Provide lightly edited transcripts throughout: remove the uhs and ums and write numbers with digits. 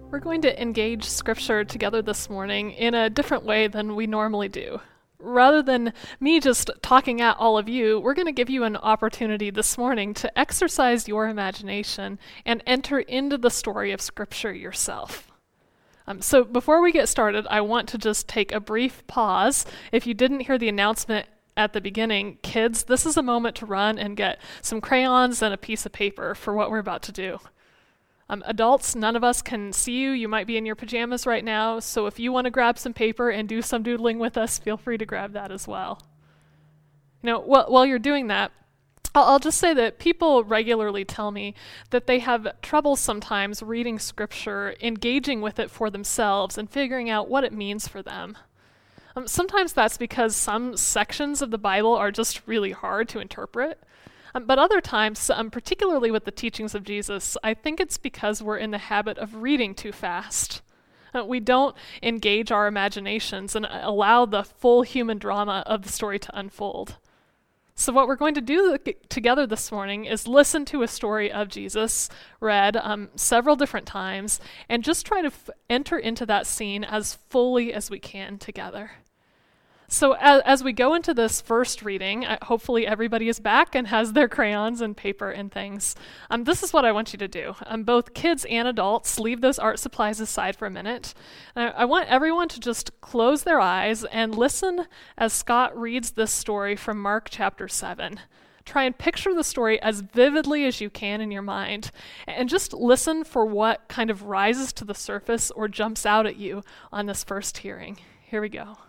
We're going to engage Scripture together this morning in a different way than we normally do. Rather than me just talking at all of you, we're going to give you an opportunity this morning to exercise your imagination and enter into the story of Scripture yourself. So before we get started, I want to just take a brief pause. If you didn't hear the announcement at the beginning, kids, this is a moment to run and get some crayons and a piece of paper for what we're about to do. Adults, none of us can see you. You might be in your pajamas right now, so if you want to grab some paper and do some doodling with us, feel free to grab that as well. While you're doing that, I'll just say that people regularly tell me that they have trouble sometimes reading Scripture, engaging with it for themselves, and figuring out what it means for them. Sometimes that's because some sections of the Bible are just really hard to interpret. But other times, particularly with the teachings of Jesus, I think it's because we're in the habit of reading too fast. We don't engage our imaginations and allow the full human drama of the story to unfold. So what we're going to do together this morning is listen to a story of Jesus read several different times and just try to enter into that scene as fully as we can together. So as we go into this first reading, hopefully everybody is back and has their crayons and paper and things. This is what I want you to do. Both kids and adults, leave those art supplies aside for a minute. I want everyone to just close their eyes and listen as Scott reads this story from Mark chapter 7. Try and picture the story as vividly as you can in your mind, and just listen for what kind of rises to the surface or jumps out at you on this first hearing. Here we go.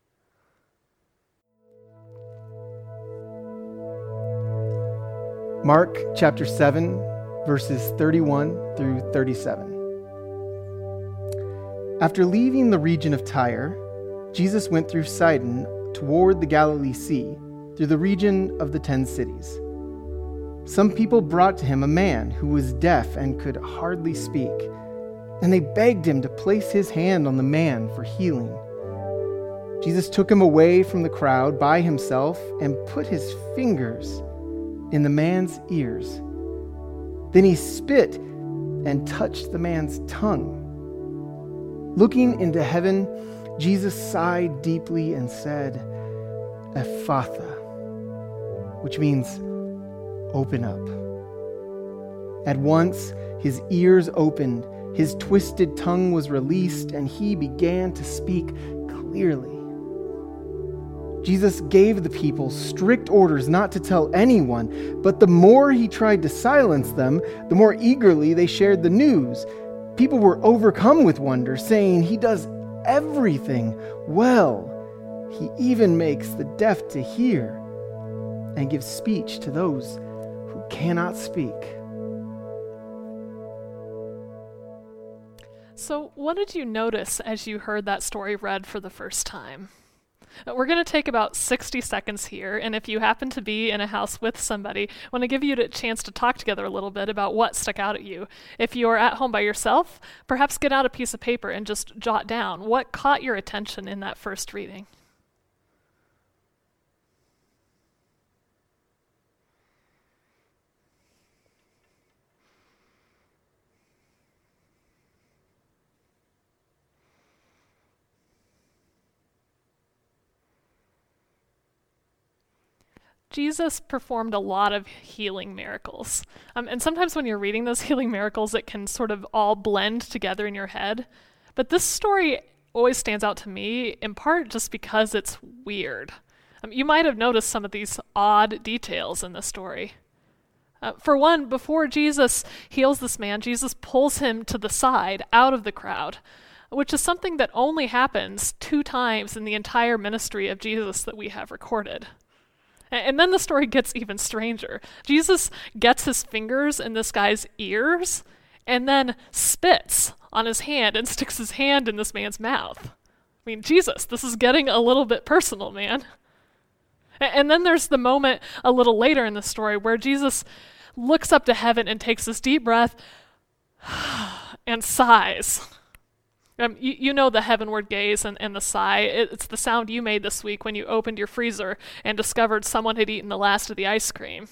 Mark chapter 7, verses 31 through 37. After leaving the region of Tyre, Jesus went through Sidon toward the Galilee Sea, through the region of the 10 cities. Some people brought to him a man who was deaf and could hardly speak, and they begged him to place his hand on the man for healing. Jesus took him away from the crowd by himself and put his fingers in the man's ears. Then he spit and touched the man's tongue. Looking into heaven, Jesus sighed deeply and said, "Ephphatha," which means open up. At once his ears opened, his twisted tongue was released, and he began to speak clearly. Jesus gave the people strict orders not to tell anyone, but the more he tried to silence them, the more eagerly they shared the news. People were overcome with wonder, saying, "He does everything well. He even makes the deaf to hear and gives speech to those who cannot speak." So what did you notice as you heard that story read for the first time? We're going to take about 60 seconds here, and if you happen to be in a house with somebody, I want to give you a chance to talk together a little bit about what stuck out at you. If you're at home by yourself, perhaps get out a piece of paper and just jot down what caught your attention in that first reading. Jesus performed a lot of healing miracles. And sometimes when you're reading those healing miracles, it can sort of all blend together in your head. But this story always stands out to me, in part just because it's weird. You might have noticed some of these odd details in the story. For one, before Jesus heals this man, Jesus pulls him to the side, out of the crowd, which is something that only happens 2 times in the entire ministry of Jesus that we have recorded. And then the story gets even stranger. Jesus gets his fingers in this guy's ears and then spits on his hand and sticks his hand in this man's mouth. I mean, Jesus, this is getting a little bit personal, man. And then there's the moment a little later in the story where Jesus looks up to heaven and takes this deep breath and sighs. You know the heavenward gaze and the sigh. It's the sound you made this week when you opened your freezer and discovered someone had eaten the last of the ice cream.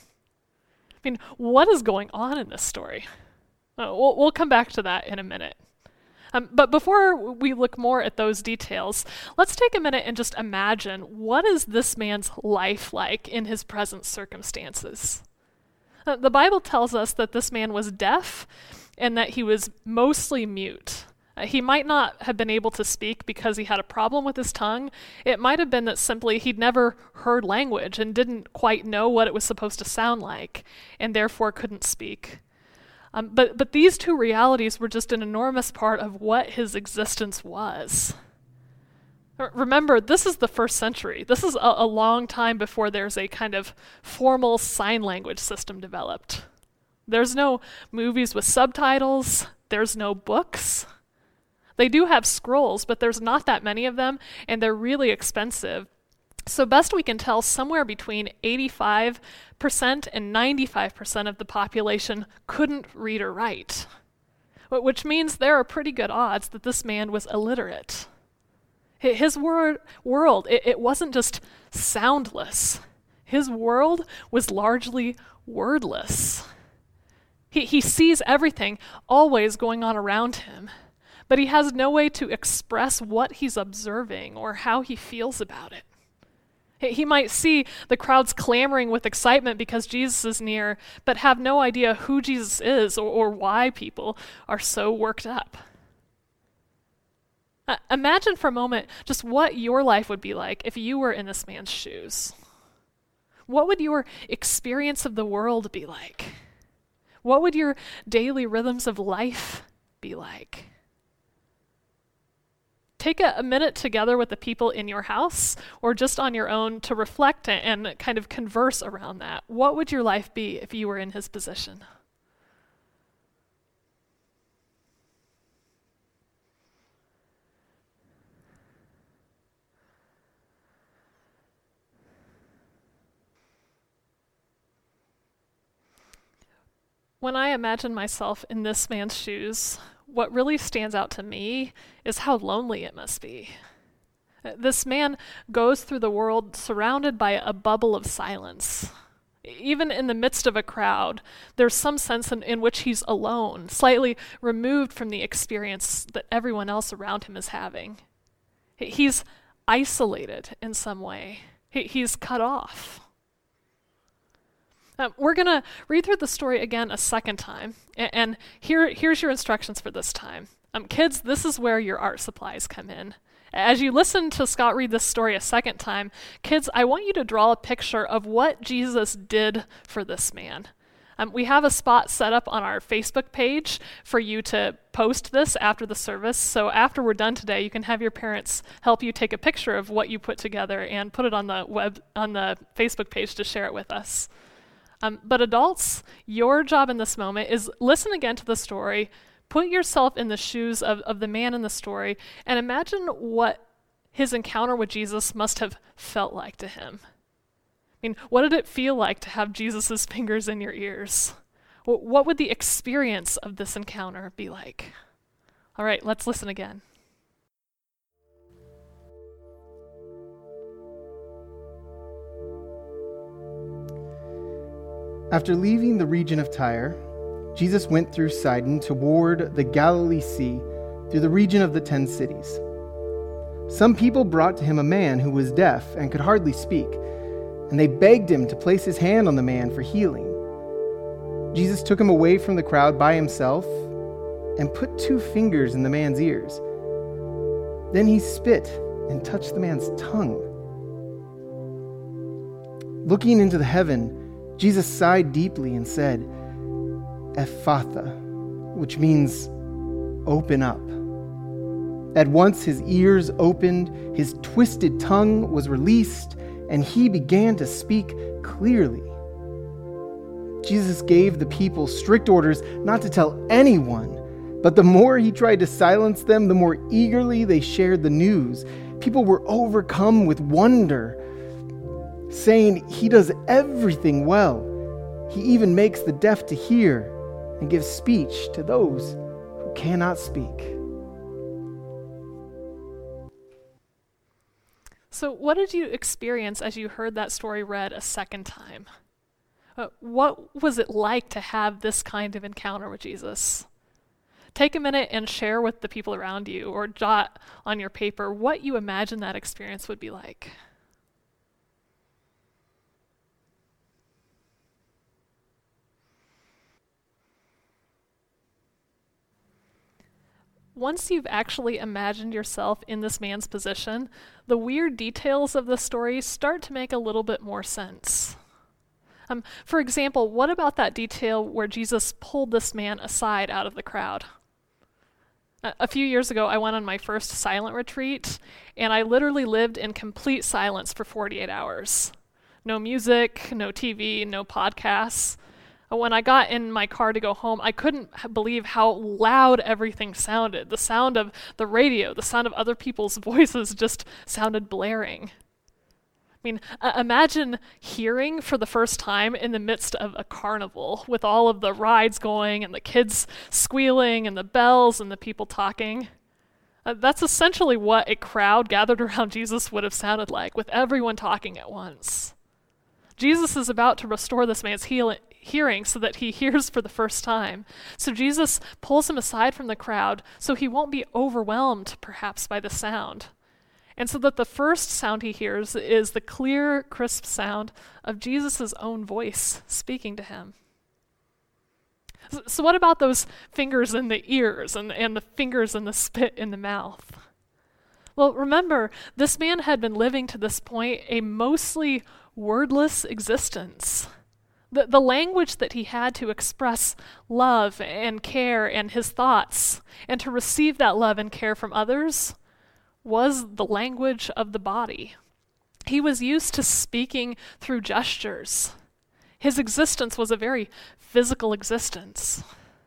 I mean, what is going on in this story? We'll come back to that in a minute. But before we look more at those details, let's take a minute and just imagine, what is this man's life like in his present circumstances? The Bible tells us that this man was deaf and that he was mostly mute. He might not have been able to speak because he had a problem with his tongue. It might have been that simply he'd never heard language and didn't quite know what it was supposed to sound like, and therefore couldn't speak. But these two realities were just an enormous part of what his existence was. Remember, this is the first century. This is a long time before there's a kind of formal sign language system developed. There's no movies with subtitles. There's no books. They do have scrolls, but there's not that many of them, and they're really expensive. So best we can tell, somewhere between 85% and 95% of the population couldn't read or write, which means there are pretty good odds that this man was illiterate. His world, it wasn't just soundless. His world was largely wordless. He sees everything always going on around him, but he has no way to express what he's observing or how he feels about it. He might see the crowds clamoring with excitement because Jesus is near, but have no idea who Jesus is or why people are so worked up. Imagine for a moment just what your life would be like if you were in this man's shoes. What would your experience of the world be like? What would your daily rhythms of life be like? Take a minute together with the people in your house or just on your own to reflect and kind of converse around that. What would your life be if you were in his position? When I imagine myself in this man's shoes, what really stands out to me is how lonely it must be. This man goes through the world surrounded by a bubble of silence. Even in the midst of a crowd, there's some sense in which he's alone, slightly removed from the experience that everyone else around him is having. He's isolated in some way. He's cut off. We're going to read through the story again a second time, and here's your instructions for this time. Kids, this is where your art supplies come in. As you listen to Scott read this story a second time, kids, I want you to draw a picture of what Jesus did for this man. We have a spot set up on our Facebook page for you to post this after the service, so after we're done today, you can have your parents help you take a picture of what you put together and put it on the Facebook page to share it with us. But adults, your job in this moment is listen again to the story, put yourself in the shoes of the man in the story, and imagine what his encounter with Jesus must have felt like to him. I mean, what did it feel like to have Jesus' fingers in your ears? What would the experience of this encounter be like? All right, let's listen again. After leaving the region of Tyre, Jesus went through Sidon toward the Galilee Sea, through the region of the 10 cities. Some people brought to him a man who was deaf and could hardly speak, and they begged him to place his hand on the man for healing. Jesus took him away from the crowd by himself and put 2 fingers in the man's ears. Then he spit and touched the man's tongue. Looking into the heaven, Jesus sighed deeply and said, Ephphatha, which means open up. At once his ears opened, his twisted tongue was released, and he began to speak clearly. Jesus gave the people strict orders not to tell anyone, but the more he tried to silence them, the more eagerly they shared the news. People were overcome with wonder, saying, he does everything well. He even makes the deaf to hear and gives speech to those who cannot speak. So what did you experience as you heard that story read a second time? What was it like to have this kind of encounter with Jesus? Take a minute and share with the people around you, or jot on your paper what you imagine that experience would be like. Once you've actually imagined yourself in this man's position, the weird details of the story start to make a little bit more sense. For example, what about that detail where Jesus pulled this man aside out of the crowd? A few years ago, I went on my first silent retreat, and I literally lived in complete silence for 48 hours. No music, no TV, no podcasts. When I got in my car to go home, I couldn't believe how loud everything sounded. The sound of the radio, the sound of other people's voices just sounded blaring. I mean, imagine hearing for the first time in the midst of a carnival with all of the rides going and the kids squealing and the bells and the people talking. That's essentially what a crowd gathered around Jesus would have sounded like, with everyone talking at once. Jesus is about to restore this man's hearing so that he hears for the first time. So Jesus pulls him aside from the crowd so he won't be overwhelmed, perhaps, by the sound. And so that the first sound he hears is the clear, crisp sound of Jesus' own voice speaking to him. So what about those fingers in the ears and the fingers and the spit in the mouth? Well, remember, this man had been living to this point a mostly wordless existence. The language that he had to express love and care and his thoughts, and to receive that love and care from others, was the language of the body. He was used to speaking through gestures. His existence was a very physical existence.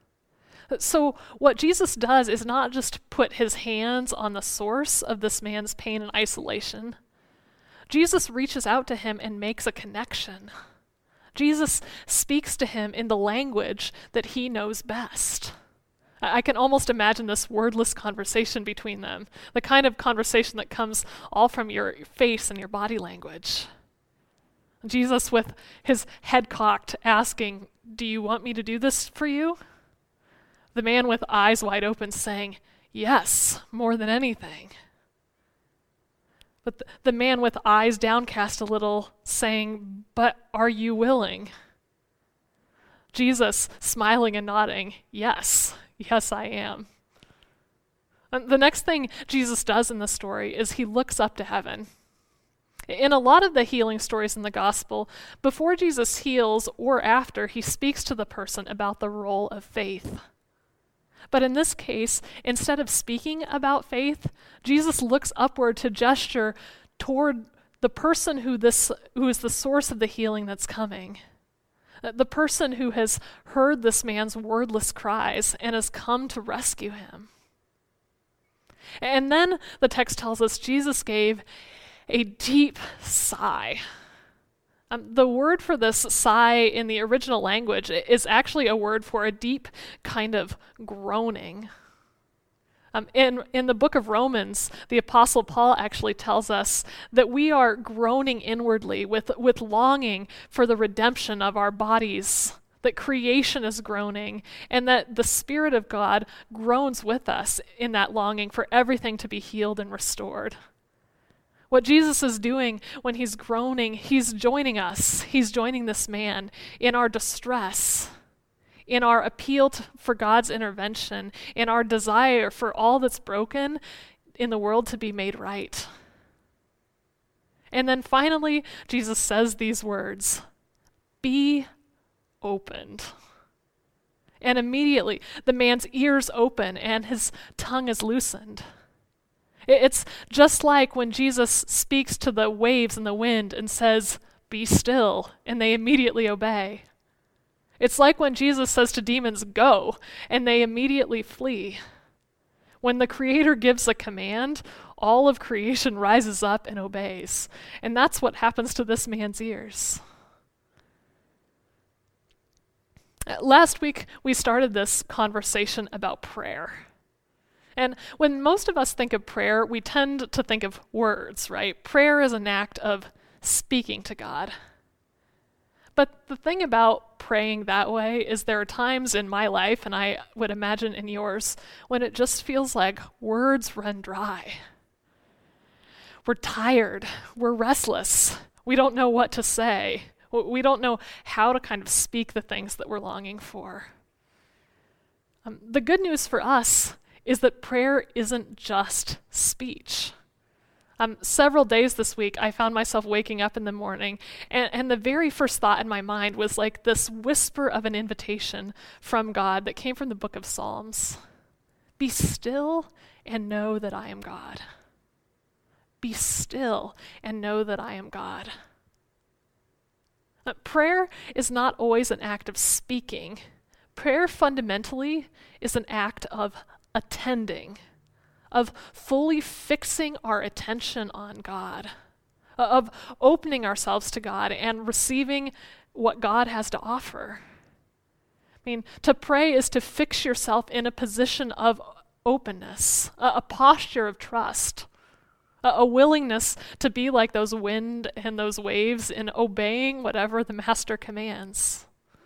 So what Jesus does is not just put his hands on the source of this man's pain and isolation. Jesus reaches out to him and makes a connection. Jesus speaks to him in the language that he knows best. I can almost imagine this wordless conversation between them, the kind of conversation that comes all from your face and your body language. Jesus, with his head cocked, asking, "Do you want me to do this for you?" The man with eyes wide open saying, "Yes, more than anything." But the man with eyes downcast a little saying, "But are you willing?" Jesus smiling and nodding, "Yes, yes I am." And the next thing Jesus does in the story is he looks up to heaven. In a lot of the healing stories in the gospel, before Jesus heals or after, he speaks to the person about the role of faith. But in this case, instead of speaking about faith, Jesus looks upward to gesture toward the person who is the source of the healing that's coming. The person who has heard this man's wordless cries and has come to rescue him. And then the text tells us Jesus gave a deep sigh. The word for this sigh in the original language is actually a word for a deep kind of groaning. In the book of Romans, the Apostle Paul actually tells us that we are groaning inwardly with longing for the redemption of our bodies, that creation is groaning, and that the Spirit of God groans with us in that longing for everything to be healed and restored. What Jesus is doing when he's groaning, he's joining us. He's joining this man in our distress, in our appeal for God's intervention, in our desire for all that's broken in the world to be made right. And then finally, Jesus says these words, "Be opened." And immediately, the man's ears open and his tongue is loosened. It's just like when Jesus speaks to the waves and the wind and says, "Be still," and they immediately obey. It's like when Jesus says to demons, "Go," and they immediately flee. When the Creator gives a command, all of creation rises up and obeys. And that's what happens to this man's ears. Last week, we started this conversation about prayer. And when most of us think of prayer, we tend to think of words, right? Prayer is an act of speaking to God. But the thing about praying that way is there are times in my life, and I would imagine in yours, when it just feels like words run dry. We're tired. We're restless. We don't know what to say. We don't know how to kind of speak the things that we're longing for. The good news for us is that prayer isn't just speech. Several days this week, I found myself waking up in the morning, and the very first thought in my mind was like this whisper of an invitation from God that came from the book of Psalms. Be still and know that I am God. Be still and know that I am God. Prayer is not always an act of speaking. Prayer fundamentally is an act of attending, of fully fixing our attention on God, of opening ourselves to God and receiving what God has to offer. I mean, to pray is to fix yourself in a position of openness, a posture of trust, a willingness to be like those wind and those waves in obeying whatever the master commands.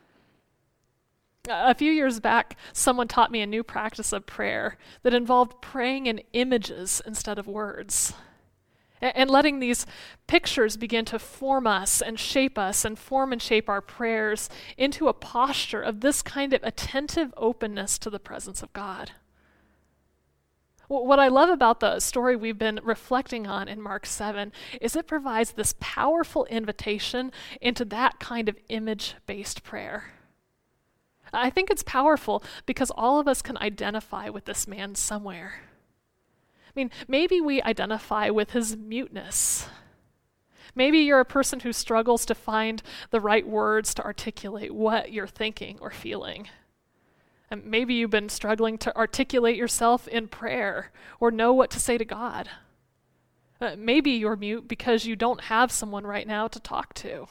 A few years back, someone taught me a new practice of prayer that involved praying in images instead of words, and letting these pictures begin to form us and shape our prayers into a posture of this kind of attentive openness to the presence of God. What I love about the story we've been reflecting on in Mark 7 is it provides this powerful invitation into that kind of image-based prayer. I think it's powerful because all of us can identify with this man somewhere. I mean, maybe we identify with his muteness. Maybe you're a person who struggles to find the right words to articulate what you're thinking or feeling. And maybe you've been struggling to articulate yourself in prayer or know what to say to God. Maybe you're mute because you don't have someone right now to talk to.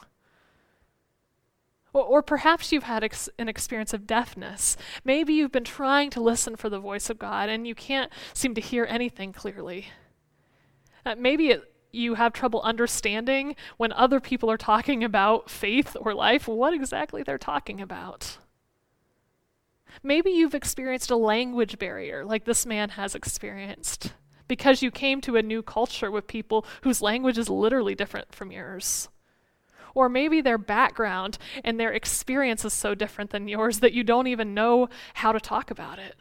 Or perhaps you've had an experience of deafness. Maybe you've been trying to listen for the voice of God and you can't seem to hear anything clearly. Maybe you have trouble understanding when other people are talking about faith or life, what exactly they're talking about. Maybe you've experienced a language barrier like this man has experienced because you came to a new culture with people whose language is literally different from yours. Or maybe their background and their experience is so different than yours that you don't even know how to talk about it.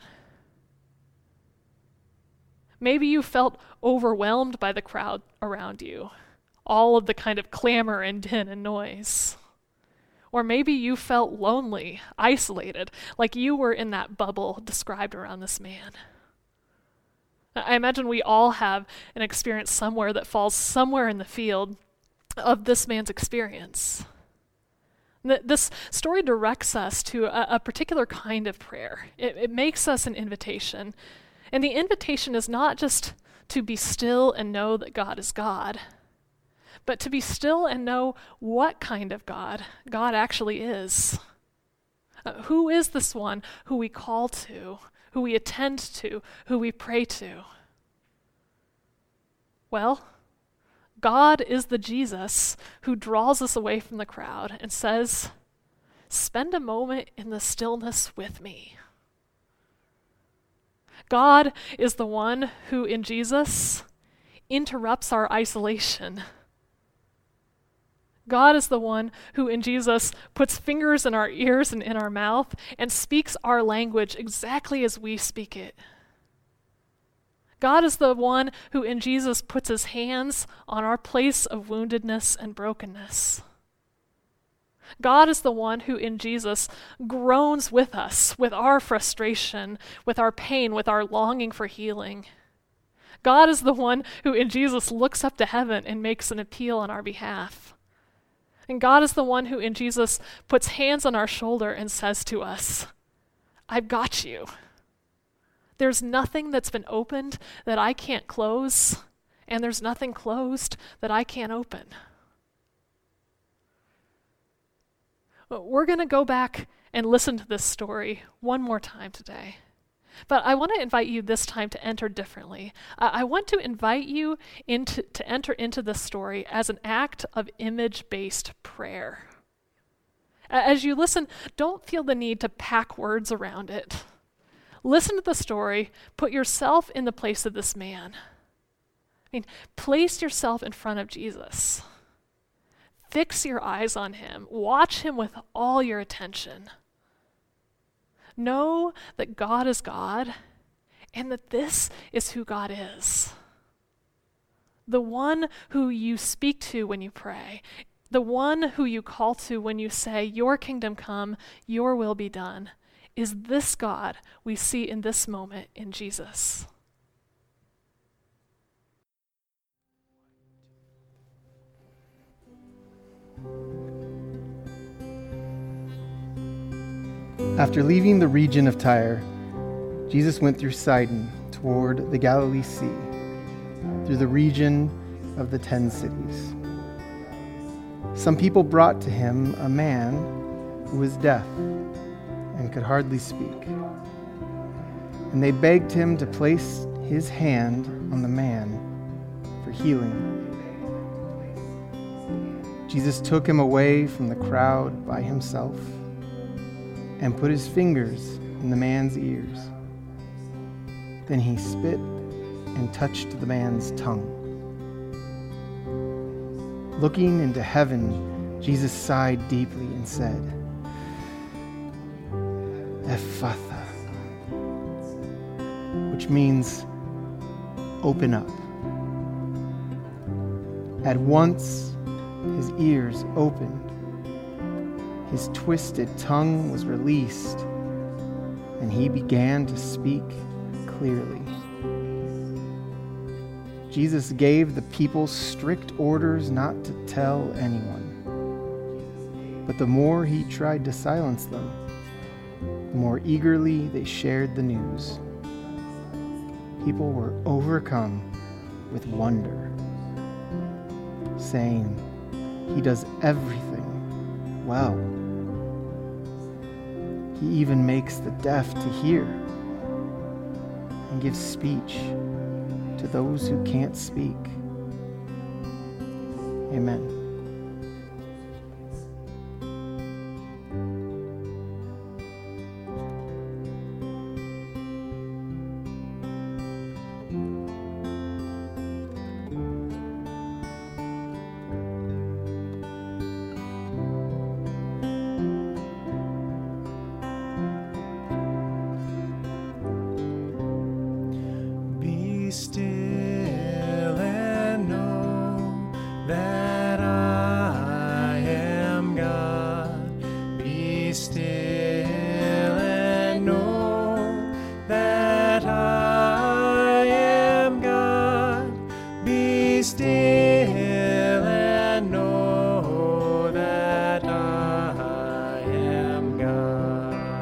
Maybe you felt overwhelmed by the crowd around you, all of the kind of clamor and din and noise. Or maybe you felt lonely, isolated, like you were in that bubble described around this man. I imagine we all have an experience somewhere that falls somewhere in the field of this man's experience. This story directs us to a particular kind of prayer. It makes us an invitation. And the invitation is not just to be still and know that God is God, but to be still and know what kind of God God actually is. Who is this one who we call to, who we attend to, who we pray to? Well, God is the Jesus who draws us away from the crowd and says, spend a moment in the stillness with me. God is the one who in Jesus interrupts our isolation. God is the one who in Jesus puts fingers in our ears and in our mouth and speaks our language exactly as we speak it. God is the one who in Jesus puts his hands on our place of woundedness and brokenness. God is the one who in Jesus groans with us, with our frustration, with our pain, with our longing for healing. God is the one who in Jesus looks up to heaven and makes an appeal on our behalf. And God is the one who in Jesus puts hands on our shoulder and says to us, I've got you. There's nothing that's been opened that I can't close, and there's nothing closed that I can't open. We're going to go back and listen to this story one more time today. But I want to invite you this time to enter differently. I want to invite you to enter into this story as an act of image-based prayer. As you listen, don't feel the need to pack words around it. Listen to the story. Put yourself in the place of this man. Place yourself in front of Jesus. Fix your eyes on him. Watch him with all your attention. Know that God is God and that this is who God is. The one who you speak to when you pray. The one who you call to when you say, your kingdom come, your will be done, is this God we see in this moment in Jesus. After leaving the region of Tyre, Jesus went through Sidon toward the Galilee Sea, through the region of the 10 cities. Some people brought to him a man who was deaf and could hardly speak. And they begged him to place his hand on the man for healing. Jesus took him away from the crowd by himself and put his fingers in the man's ears. Then he spit and touched the man's tongue. Looking into heaven, Jesus sighed deeply and said, Ephphatha, which means open up. At once, his ears opened. His twisted tongue was released, and he began to speak clearly. Jesus gave the people strict orders not to tell anyone. But the more he tried to silence them, the more eagerly they shared the news. People were overcome with wonder, saying, "He does everything well. He even makes the deaf to hear and gives speech to those who can't speak." Amen. Still and know that I am God. Be still and know that I am God. Be still and know that I am God.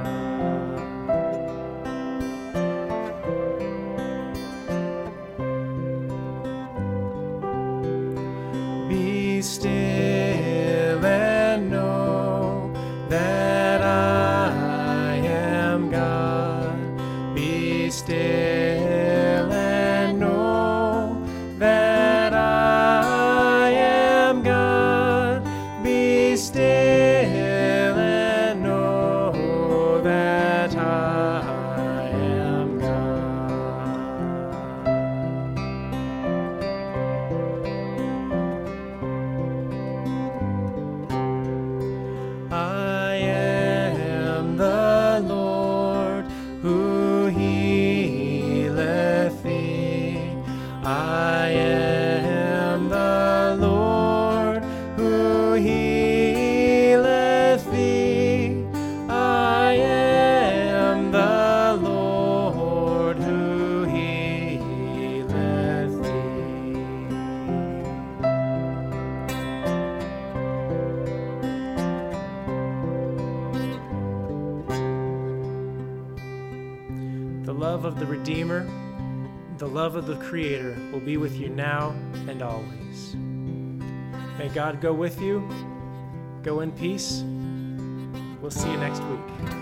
Be still and know that I am God. Be still and know that I am God. Be still and know that I am God. I am the Lord who healeth thee. I am the Lord who healeth thee. I am the Lord who healeth thee. The love of the Redeemer, the love of the Creator will be with you now and always. May God go with you. Go in peace. We'll see you next week.